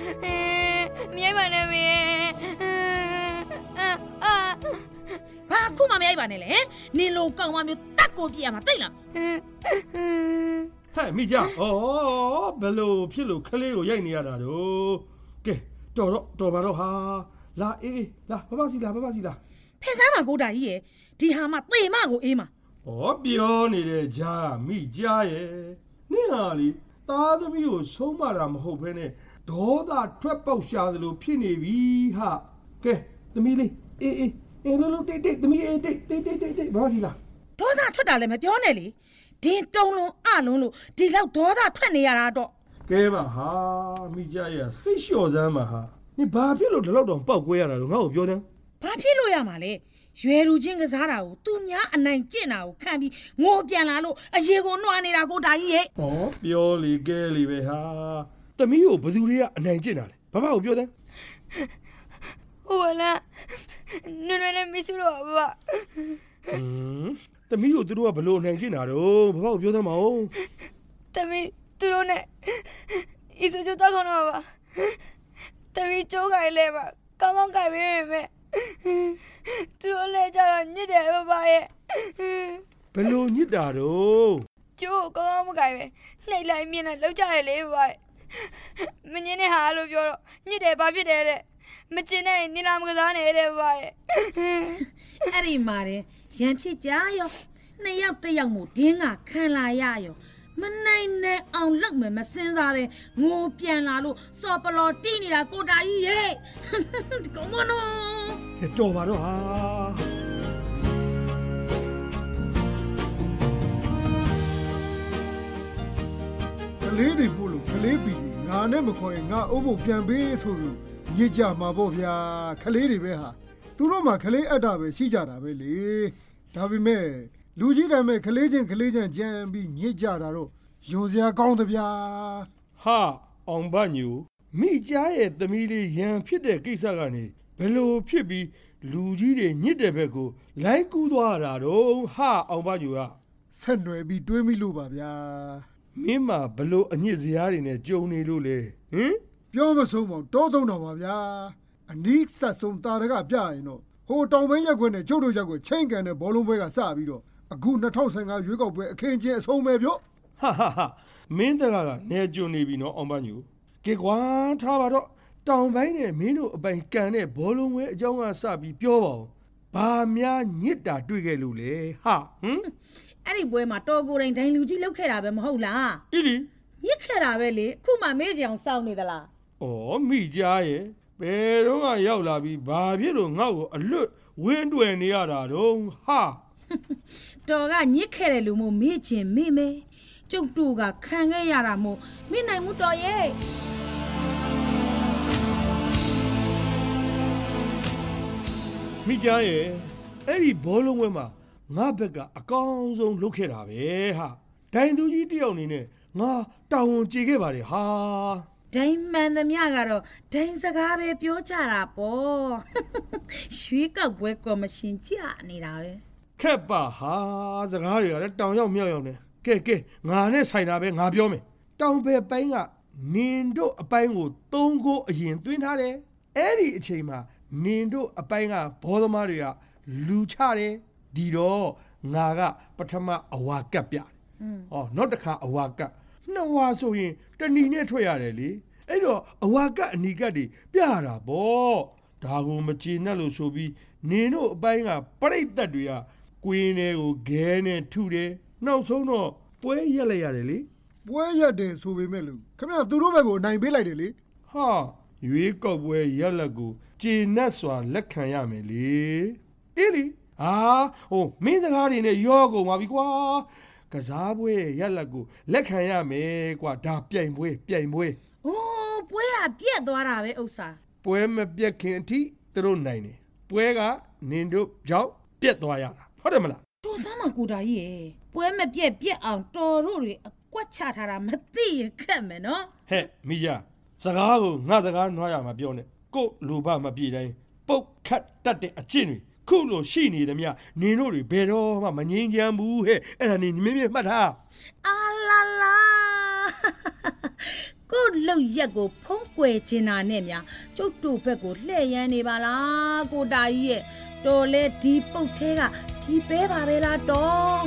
မြိုက်ပါနဲ့မေဘာခုမှမရိုက်ပါနဲ့လေနင်လိုကောင်မမျိုးတက်ကိုပြရမှာသိလားဟဲ့မိကြဘယ်လိုဖြစ်လို့ခလေးကိုရိုက်နေရတာတော့ကဲတော်ပါတော့ဟာလာအေးလာဘဘစီလာဖက်စားမှာကိုတာကြီးရဲ့ဒီဟာမှသေမကိုအေးမှာပြောနေတဲ့ကြားမိကြားရဲ့နင်ဟာလေသားသမီးကိုဆုံးမတာမဟုတ်ဘဲနဲ့ဒေါသထွက်ပေါက်ရှာသလိုဖြစ်နေပြီဟာကဲသမီးလေးအေးလို့တိတ်သမီးအေးတိတ်ဘာစီလားဒေါသထွက်တာလည်းမပြောနဲ့လေဒင်းတုံးလုံးအလုံးလို့ဒီလောက်ဒေါသထွက်နေရတာတော့ကဲပါဟာမိကြားရဲ့စိတ်လျှော့စမ်းပါဟာနင်ဘာဖြစ်လို့ဒီလောက်တောင်ပောက်ကွဲရတာတော့ငါ့ကိုပြောတယ်ဘာဖြစ်လို့ရမှာလဲရွယ်လူချင်းကစားတာကိုသူများအနိုင်ကျင့်တာကိုခံပြီးငိုပြန်လာလို့အရေကိုနှွားနေတာကိုဒါကြီးရဲ့ပြောလေကဲလေပဲဟာသမီးကိုဘယ်သူတွေကအနိုင်ကျင့်တာလဲဘာကိုပြောတယ်ဟိုလားနွေနဲ့မစ်ဆိုတော့ဘာသမီးကိုသူတို့ကဘလို့အနိုင်ကျင့်တာတော့ဘာကိုပြောသမ်းမအောင်သမီးသူတို့နဲ့ဤစကြတော့ခေါင်းတော့ပါသမီးကြိုးကြိုင်လဲပါကောင်းကြိုင်ပဲမဲ့သူတို့လဲကြတော့ညစ်တယ်ဘာရဲ့ဘလို့ညစ်တာတော့ကျိုးကောင်းမကြိုင်ပဲနှိပ်လိုက်မြင်လိုက်လောက်ကြရလေဘာရဲ့မငင်းနဲ့ဟာလို့ပြောတော့ညစ်တယ်ဘာဖြစ်တယ်တဲ့မကျင်နဲ့နေလာမကစားနေတဲ့ဘာရဲ့အဲ့ဒီမှာတဲ့ရန်ဖြစ်ကြရောနှစ်ယောက်တစ်ယောက်မို့ဒင်းကခံလာရရောမနိုင်နဲ့အောင်လောက်မယ်မစင်းစားပဲငိုပြန်လာလို့စော်ပလော်တီးနေတာကိုတာကြီးရဲ့ကောင်းမနော်တော်ပါတော့ဟာကလေးတွေပို့လို့ကလေးပြီငါနဲ့မခေါ်ရင်ငါအုပ်ဖို့ပြန်ပေးဆိုလို့ရစ်ကြမှာပေါ့ဗျာကလေးတွေပဲဟာသူတို့မှကလေးအပ်တာပဲရှိကြတာပဲလေဒါပေမဲ့လူကြီးတိုင်းမဲ့ကလေးချင်းကြံပြီးညစ်ကြတာတော့ယုံစရာကောင်းသဗျာဟာအောင်ဘညူမိကြားရဲ့သမီးလေးရန်ဖြစ်တဲ့ကိစ္စကနေဘယ်လိုဖြစ်ပြီးလူကြီးတွေညစ်တဲ့ဘက်ကိုလိုက်ကူးသွားတာတော့ဟာအောင်ဘညူကဆက်နွယ်ပြီးတွေးမိလို့ပါဗျာမင်းမဘယ်လိုအညစ်စရာတွေနဲ့ကြုံနေလို့လဲပြောမဆုံးပါတောသုံးတော်ပါဗျာအနီးဆက်ဆုံးတာတကပြရင်တော့ဟိုတောင်ပန်းရက်ခွက်နဲ့ကျုပ်တို့ရက်ခွက်ချိန်ကန်တဲ့ဘောလုံးပွဲကစပြီးတော့အခု2015ရွေးကောက်ပွဲအခင်းချင်းအဆုံးပဲပြောဟာမင်းတကနေကြုံနေပြီနော်အောင်ပန်းညူကဲကွာထားပါတော့တောင်ပိုင်းနဲ့မင်းတို့အပိုင်ကန်တဲ့ဘောလုံးပွဲအကြောင်းကစပြီးပြောပါဦးဘာများညစ်တာတွေ့ခဲ့လို့လဲဟာအဲ့ဒီပွဲမှာတော်ကိုယ်တိုင်ဒိုင်လူကြီးလောက်ခဲ့တာပဲမဟုတ်လားအီလီညစ်ခဲ့တာပဲလေအခုမှမေးကြအောင်စောင့်နေသလားမိကြားရဲ့ဘယ်တော့ကရောက်လာပြီးဘာဖြစ်လို့ငါ့ကိုအလွတ်ဝင်းတွယ်နေရတာတော့ဟာတော်ကညစ်ခဲ့တယ်လို့မို့မေ့ချင်မေ့မယ်ကျုပ်တို့ကခံခဲ့ရတာမို့မေ့နိုင်မှုတော်ရဲ့မိကြားရဲ့အဲ့ဒီဘောလုံးဝဲမှာငါဘက်ကအကောင်းဆုံးလုပ်ခဲ့တာပဲဟာဒိုင်သူကြီးတယောက်အနေနဲ့ငါတာဝန်ကျေခဲ့ပါတယ်ဟာဒိုင်မှန်သမျှကတော့ဒိုင်စကားပဲပြောကြတာပေါ့ရွှေကောက်ပွဲကော်မရှင်ကြနေတာပဲခက်ပါဟာစကားတွေကလည်းတောင်ရောက်မြောက်ရောက်နေကဲငါနဲ့ဆိုင်တာပဲငါပြောမယ်တောင်ဘက်ပိုင်းကနင်တို့အပိုင်းကို3ကိုအရင်သွင်းထားတယ်အဲ့ဒီအချိန်မှာနင်တို့အပိုင်းကဘောသမားတွေကလူချတယ်ဒီတော့ငါကပထမအဝါကပ်ပြတယ်နောက်တစ်ခါအဝါကပ်နှစ်ဝါဆိုရင်တဏီနဲ့ထွက်ရတယ်လေအဲ့တော့အဝါကပ်အနီကပ်တွေပြရတာပေါ့ဒါကိုမကျေနပ်လို့ဆိုပြီးနင်တို့အပိုင်းကပြိတ္တတွေကကွင်းတွေကိုခဲနဲ့ထုတယ်နောက်ဆုံးတော့ပွဲရက်လိုက်ရတယ်လေပွဲရက်တယ်ဆိုပေမဲ့လို့ခင်ဗျာသူတို့ဘက်ကိုနိုင်ပေးလိုက်တယ်လေဟာရွေးကောက်ပွဲရက်လက်ကိုကျေနပ်စွာလက်ခံရမယ်လေအေးလီမင်းစကားတွေနဲ့ရောကုန်ပါပြီကွာကစားပွဲရက်လက်ကိုလက်ခံရမယ်ကွာဒါပြိုင်ပွဲပွဲကပြက်သွားတာပဲဥစ္စာပွဲမပြက်ခင်အထိသူတို့နိုင်တယ်ပွဲကနင်တို့ကြောင့်ပြက်သွားရတာဟုတ်တယ်မလားတော်စမ်းမကိုတာကြီးရဲ့ပွဲမပြက်အောင်တော်တို့တွေအကွက်ချထားတာမသိရင်ခက်မယ်နော်ဟဲ့မိရစကားကိုငါစကားနွားရမှာပြောနေကို့လူဘမပြေတိုင်းပုတ်ခတ်တတ်တဲ့အကျင့်တွေခုလိုရှိနေသမျှနင်တို့တွေဘယ်တော့မှမငြင်းချမ်းဘူးဟဲ့အဲ့ဒါနေမြင်မှတ်ထားအာလာလာကိုလှုပ်ရက်ကိုဖုံးကွယ်ချင်တာနဲ့များကျုပ်တို့ဘက်ကိုလှည့်ရန်နေပါလားကိုတာကြီးရဲ့တော်လဲဒီပုတ်သေးကဒီပဲပါပဲလားတော်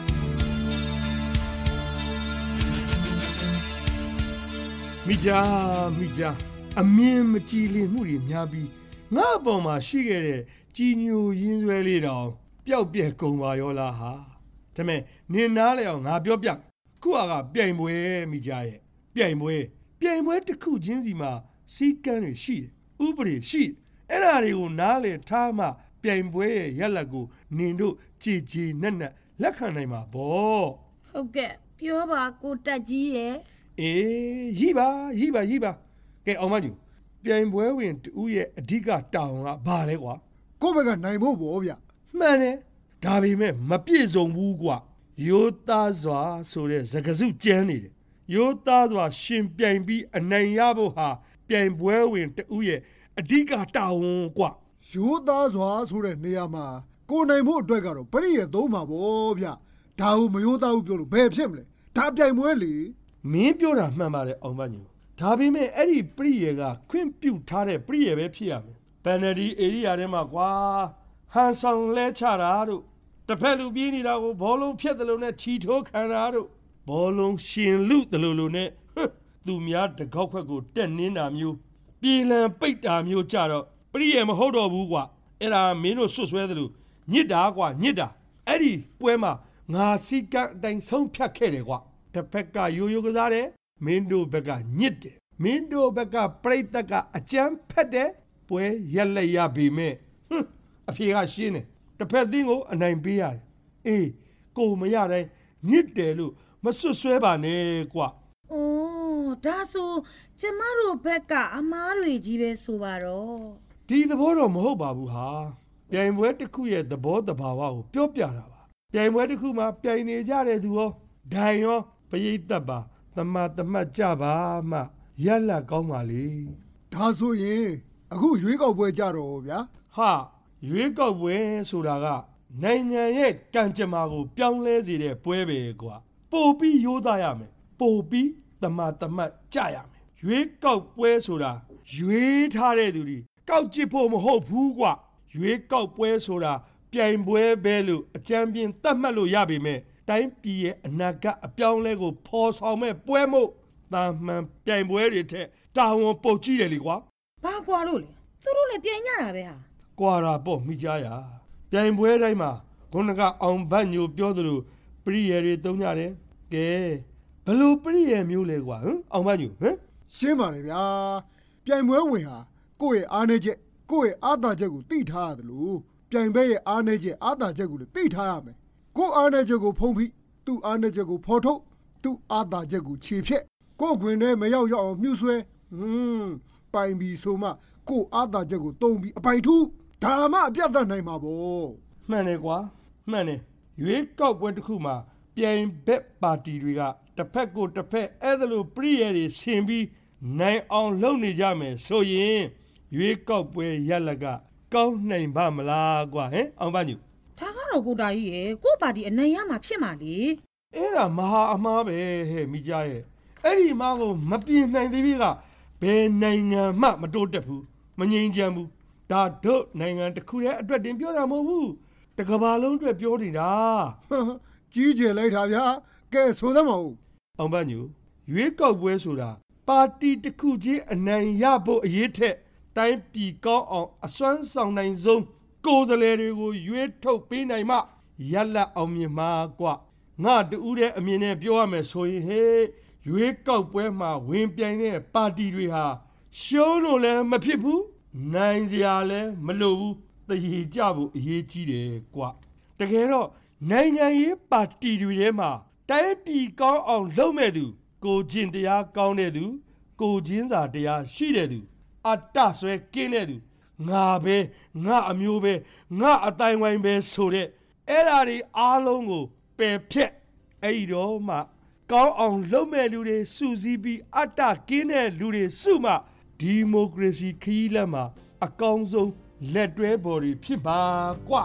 မိကြားအမြင်မကြည်လင်မှုတွေများပြီးငါ့အပေါ်မှာရှိခဲ့တဲ့ကြီးညိုရင်းဆွဲလေးတောင်ပျောက်ပြက်ကုန်ပါရောလားဟာဒါမဲ့နင်နားလေအောင်ငါပြောပြခုကပြိုင်ပွဲမိကြားရဲ့ပြိုင်ပွဲတစ်ခုချင်းစီမှာစီကန်းတွေရှိတယ်ဥပဒေရှိတယ်အဲ့ဒါတွေကိုနားလေထားမှပြိုင်ပွဲရဲ့ရက်လက်ကိုနင်တို့ကြည်နက်လက်ခံနိုင်မှာဗောဟုတ်ကဲ့ပြောပါကိုတက်ကြီးရဲ့အေးရီးပါကဲအောင်မကြီးပြိုင်ပွဲဝင်တူရဲ့အဓိကတောင်းကဘာလဲကွာကိုယ့်ဘက်ကနိုင်ဖို့ဗောဗျမှန်တယ်ဒါပေမဲ့မပြည့်စုံဘူးကွာရိုးသားစွာဆိုတဲ့စကားစုကျမ်းနေတယ်ရိုးသားစွာရှင်ပြိုင်ပြီးအနိုင်ရဖို့ဟာပြိုင်ပွဲဝင်တူရဲ့အဓိကတောင်းကွာရိုးသားစွာဆိုတဲ့နေရာမှာကိုနိုင်ဖို့အတွက်ကတော့ပရိယေသုံးပါဗောဗျဒါဟုမရိုးသားဘူးပြောလို့ဘယ်ဖြစ်မလဲဒါပြိုင်ပွဲလေမင်းပြောတာမှန်ပါတယ်အောင်မကြီးဒါပေမဲ့အဲ့ဒီပရိယေကခွင့်ပြုထားတဲ့ပရိယေပဲဖြစ်ရမယ်ပန်နဒီဧရိယာထဲမှာကွာဟန်ဆောင်လဲချတာတို့တစ်ဖက်လူပြေးနေတာကိုဘောလုံးဖြတ်တယ်လို့နဲ့ချီထိုးခံတာတို့ဘောလုံးရှင်လူတယ်လို့နဲ့သူများတကောက်ခွက်ကိုတက်နင်းတာမျိုးပြေလံပိတ်တာမျိုးကြတော့ပရိယေမဟုတ်တော့ဘူးကွာအဲ့ဒါမင်းတို့ဆွဆွဲတယ်လို့ညစ်တာအဲ့ဒီပွဲမှာငါစီကန်းအတိုင်းဆုံးဖြတ်ခဲ့တယ်ကွာတစ်ဖက်ကရိုးကစားတယ်မင်းတို့ဘက်ကညစ်တယ်မင်းတို့ဘက်ကပြိတ္တကအကြမ်းဖက်တယ်ပွဲရက်လက်ရပြီမဲ့အဖေကရှင်းတယ်တစ်ဖက်သင်းကိုအနိုင်ပေးရတယ်အေးကိုမရတိုင်းညစ်တယ်လို့မဆွဆွဲပါနဲ့ကွာအိုးဒါဆိုကျမတို့ဘက်ကအမားတွေကြီးပဲဆိုပါတော့ဒီသဘောတော့မဟုတ်ပါဘူးဟာပြိုင်ပွဲတစ်ခုရဲ့သဘောတဘာဝကိုပြောပြတာပါပြိုင်ပွဲတစ်ခုမှာပြိုင်နေကြတဲ့သူရောဒိုင်ရောပရိသတ်ပါတမတ်ကြပါမှရက်လက်ကောင်းပါလေဒါဆိုရင်အခုရွေးကောက်ပွဲကြတော့ဗျာဟာရွေးကောက်ပွဲဆိုတာကနိုင်ငံရဲ့ကံကြမ္မာကိုပြောင်းလဲစေတဲ့ပွဲပဲကွာပို့ပြီးရိုးသားရမယ်ပို့ပြီးတမတ်ကြရမယ်ရွေးကောက်ပွဲဆိုတာရွေးထားတဲ့သူတွေကောက်ကြည့်ဖို့မဟုတ်ဘူးကွာရွေးကောက်ပွဲဆိုတာပြိုင်ပွဲပဲလို့အကြမ်းပြင်းသတ်မှတ်လို့ရပေမဲ့တိုင်းပြည်ရဲ့အနာဂတ်အပြောင်းလဲကိုဖော်ဆောင်မဲ့ပွဲမို့တာမှန်ပြိုင်ပွဲတွေထက်တာဝန်ပုတ်ကြည့်တယ်လေကွာဘာကွာလို့လဲသူတို့လည်းပြိုင်ကြတာပဲဟာကွာတာပေါ့မိကြရပြိုင်ပွဲတိုင်းမှာခုနကအောင်ဘတ်ညိုပြောသလိုပရိယေတွေတုံးကြတယ်ကဲဘလို့ပရိယေမျိုးလဲကွာအောင်ဘတ်ညိုရှင်းပါလေဗျာပြိုင်ပွဲဝင်ဟာကိုယ့်ရဲ့အားနည်းချက်ကိုယ့်ရဲ့အားသာချက်ကိုသိထားရတယ်လို့ပြိုင်ပွဲရဲ့အားနည်းချက်အားသာချက်ကိုလည်းသိထားရမယ်ကိုအားနည်းချက်ကိုဖုံးဖိသူ့အားနည်းချက်ကိုဖော်ထုတ်သူ့အားသာချက်ကိုခြေဖြက်ကိုခွင်ထဲမရောက်အောင်မြှုပ်ဆွဲပိုင်ပြီးဆိုမှကိုအားသာချက်ကိုတုံးပြီးအပိုင်ထုဒါမှအပြတ်သက်နိုင်မှာပေါ့မှန်တယ်ကွာမှန်တယ်ရွေးကောက်ပွဲတစ်ခုမှာပြိုင်ဘက်ပါတီတွေကတစ်ဖက်ကိုတစ်ဖက်အဲ့ဒါလိုပရိယေတွေဆင်ပြီးနိုင်အောင်လုပ်နေကြမယ်ဆိုရင်ရွေးကောက်ပွဲရက်လက်ကကောင်းနိုင်ပါမလားကွာအောင်ပါညူဒါကတော့ကိုတာကြီးရဲ့ကိုပါတီအနိုင်ရမှာဖြစ်မှာလေအဲ့ဒါမဟာအမားပဲမိကြရဲ့အဲ့ဒီအမားကိုမပြင်နိုင်သေးပြီကဘယ်နိုင်ငံမှမတိုးတက်ဘူးမငြိမ်ချမ်းဘူးဒါတို့နိုင်ငံတစ်ခုရဲ့အတွက်တင်ပြောတာမဟုတ်ဘူးတကဘာလုံးအတွက်ပြောနေတာကြီးကျယ်လိုက်တာဗျာကဲဆိုသမောအောင်ပါညူရွေးကောက်ပွဲဆိုတာပါတီတစ်ခုချင်းအနိုင်ရဖို့အရေးထက်တိုင်းပြည်ကောင်းအောင်အစွမ်းဆောင်နိုင်ဆုံးကိုယ်စားလှယ်တွေကိုရွေးထုတ်ပေးနိုင်မှရက်လက်အောင်မြင်မှာကွငါတူးတဲ့အမြင်နဲ့ပြောရမယ်ဆိုရင်ရွေးကောက်ပွဲမှာဝင်ပြိုင်တဲ့ပါတီတွေဟာရှုံးလို့လည်းမဖြစ်ဘူးနိုင်စရာလည်းမလိုဘူးတရေကြဖို့အရေးကြီးတယ်ကွတကယ်တော့နိုင်ငံရေးပါတီတွေထဲမှာတိုင်းပြည်ကောင်းအောင်လုပ်မဲ့သူကိုချင်းတရားကောင်းတဲ့သူကိုချင်းစာတရားရှိတဲ့သူအတ္တဆွဲကင်းတဲ့သူငါပဲငါအမျိုးပဲငါအတိုင်းဝိုင်းပဲဆိုတဲ့အဲ့ဓာတွေအားလုံးကိုပယ်ဖြက်အဲ့ဒီတော့မှကောင်းအောင်လုပ်မဲ့လူတွေစုစည်းပြီးအတ္တကင်းတဲ့လူတွေစုမှဒီမိုကရေစီခရီးလမ်းမှာအကောင်းဆုံးလက်တွဲပေါ်တွေဖြစ်ပါကွ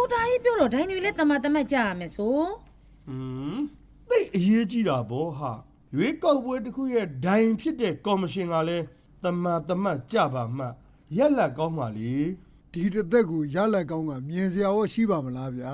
ဒါကြီးပြောတော့ဒိုင်းတွေလည်းတမတ်ကြရမယ်ဆိုသိအရေးကြီးတာဗောဟာရွေးကောက်ပွဲတစ်ခုရဲ့ဒိုင်ဖြစ်တဲ့ကော်မရှင်ကလည်းတမတ်ကြပါမှရက်လက်ကောင်းပါလေဒီတစ်သက်ကိုရလက်ကောင်းကမြင်စရာရောရှိပါမလားဗျာ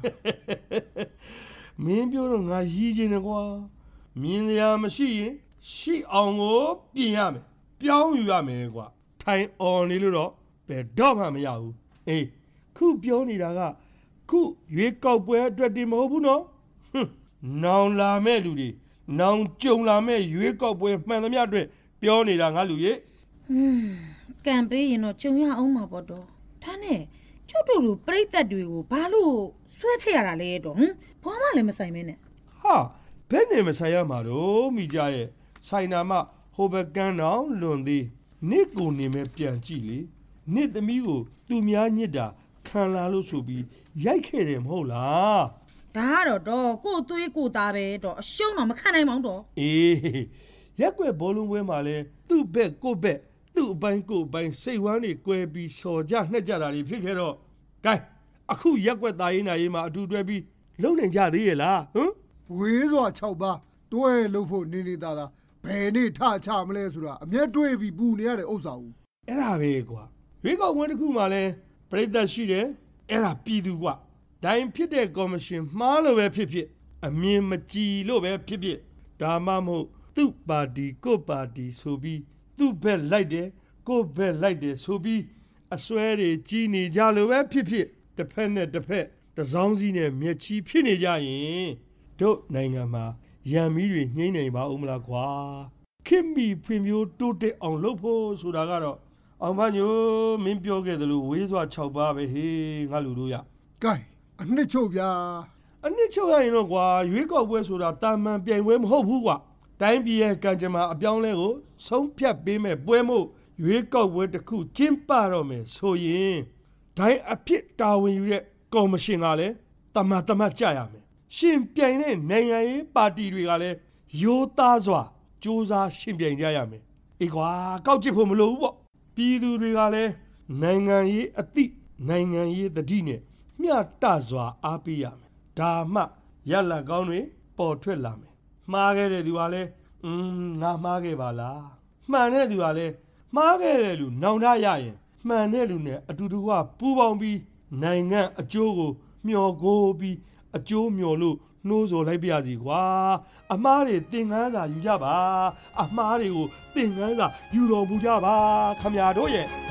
မင်းပြောတော့ငါရီးခြင်းနဲ့ကွာမြင်ရမရှိရင်ရှိအောင်ကိုပြင်ရမယ်ပြောင်းယူရမယ်ကွာထိုင်អော်နေလို့တော့ဘယ်တော့မှမရဘူးအေးခုပြောနေတာကခုရွေးကောက်ပွဲအတွက်တည်းမဟုတ်ဘူးနော်နောင်လာမဲ့လူတွေနောင်ကြုံလာမဲ့ရွေးကောက်ပွဲမှန်သမျှအတွက်ပြောနေတာငါလူကြီးကံပေးရင်တော့ကြုံရအောင်မှာပေါ့တော့ဒါနဲ့ကျုပ်တို့လူပြိတ္တတွေကိုဘာလို့ဆွဲထည့်ရတာလဲတော့ဘာမှလည်းမဆိုင်မဲနဲ့ဟာဘယ်နဲ့မဆိုင်ရမှာတော့မိကြရဲ့ဆိုင်နာမဟိုဘကန်းတော်လွန်သေးနေ့ကိုနေမဲ့ပြန်ကြည့်လေနေ့သမီးကိုသူများညစ်တာခံလာလို့ဆိုပြီးရိုက်ခဲ့တယ်မဟုတ်လားဒါကတော့ကို့သွေးကိုသားပဲတော့အရှုံးတော့မခံနိုင်ပါဘူးတော့အေးရက်ွက်ဘောလုံးပွဲမှာလဲသူ့ဘက်ကိုဘက်သူ့အပိုင်းကိုအပိုင်းစိတ်ဝမ်းတွေကွဲပြီးစော်ကြနှက်ကြတာတွေဖြစ်ခဲ့တော့ဂိုင်းအခုရက်ွက်သားရေးနာရေးမှာအတူတွဲပြီးလုံနိုင်ကြသေးရဲ့လားဟမ်ဝေးစွာ6ပါးတွဲလို့ဖို့နေသားဘယ်နေ့ထချမလဲဆိုတာအမျက်တွေးပြီးပူနေရတဲ့ဥစ္စာဦးအဲ့ဒါပဲကွာရွေးကောက်ပွဲတစ်ခုမှလဲပြိတ္တရှိတယ်အဲ့ဒါပြည်သူကွာဒိုင်ဖြစ်တဲ့ကော်မရှင်မှားလို့ပဲဖြစ်ဖြစ်အမြင်မကြည်လို့ပဲဖြစ်ဖြစ်ဒါမှမဟုတ်သူ့ပါတီကိုပါတီဆိုပြီးသူ့ဘက်လိုက်တယ်ကိုဘက်လိုက်တယ်ဆိုပြီးအစွဲတွေကြီးနေကြလို့ပဲဖြစ်ဖြစ်တစ်ဖက်နဲ့တစ်ဖက်တစောင်းစီးနဲ့မျက်ချီဖြစ်နေကြရင်တို့နိုင်ငံမှာရန်မီးတွေညှိနေပါဦးမလားကွာခင်မီဖွံ့ဖြိုးတိုးတက်အောင်လုပ်ဖို့ဆိုတာကတော့အောင်ဖညိုမင်းပြောခဲ့သလိုဝေးစွာ6ပါးပဲဟေးငါလူတို့ရကဲအနှစ်ချုပ်ဗျာအနှစ်ချုပ်ရရင်တော့ကွာရွေးကောက်ပွဲဆိုတာတာမန်ပြိုင်ပွဲမဟုတ်ဘူးကွာတိုင်းပြည်ရဲ့ကံကြမ္မာအပြောင်းလဲကိုဆုံးဖြတ်ပေးမဲ့ပွဲမို့ရွေးကောက်ပွဲတစ်ခုကျင်းပတော့မယ်ဆိုရင်ဒိုင်းအဖြစ်တာဝန်ယူတဲ့ကော်မရှင်ကလည်းတမတ်ကြရမယ်ရှင်ပြိုင်တဲ့နိုင်ငံရေးပါတီတွေကလည်းရိုးသားစွာစ조사ရှင်ပြိုင်ကြရမယ်အေးကွာကောက်ချစ်ဖို့မလိုဘူးပေါ့ပြည်သူတွေကလည်းနိုင်ငံရေးအသည့်နိုင်ငံရေးသတိနဲ့မျှတစွာအားပေးရမယ်ဒါမှရလက်ကောင်းတွေပေါ်ထွက်လာမယ်မှားခဲ့တဲ့သူကလည်းငါမှားခဲ့ပါလားမှန်တဲ့သူကလည်းမှားခဲ့တဲ့လူနောင်တရရင်မှန်တဲ့လူနဲ့အတူတူကပူးပေါင်းပြီးနိုင်ငံအကျိုးကိုမျှော်ကိုပြီးအကျိုးမျှော်လို့နှိုးဆော်လိုက်ပါစီကွာအမားတွေသင်ခန်းစာယူကြပါအမားတွေကိုသင်ခန်းစာယူတော်မူကြပါခမရတို့ရဲ့